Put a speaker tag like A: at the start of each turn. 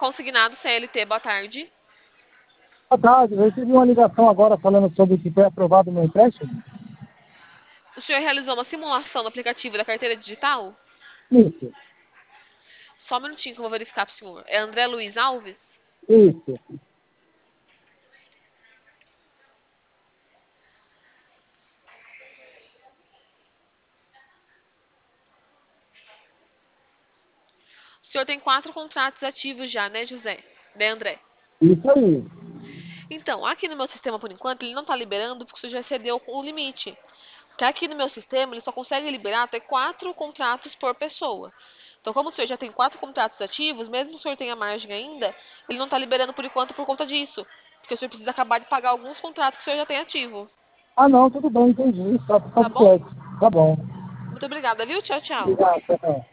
A: Consignado CLT, boa tarde.
B: Boa tarde, eu recebi uma ligação agora falando sobre que foi aprovado o meu empréstimo.
A: O senhor realizou uma simulação no aplicativo da carteira digital?
B: Isso,
A: Só um minutinho que eu vou verificar pro senhor. É André Luiz Alves?
B: isso.
A: O senhor tem 4 contratos ativos já, né, José? Né, André?
B: Isso aí.
A: Então, aqui no meu sistema, por enquanto, ele não está liberando porque o senhor já excedeu o limite. Porque aqui no meu sistema, ele só consegue liberar até 4 contratos por pessoa. Então, como o senhor já tem 4 contratos ativos, mesmo que o senhor tenha margem ainda, ele não está liberando por enquanto por conta disso. Porque o senhor precisa acabar de pagar alguns contratos que o senhor já tem ativo.
B: Ah, não, tudo bem, entendi. Só
A: Tá
B: de
A: bom?
B: cheque. Tá bom.
A: Muito obrigada, viu? Tchau, tchau.
B: Obrigado, tchau.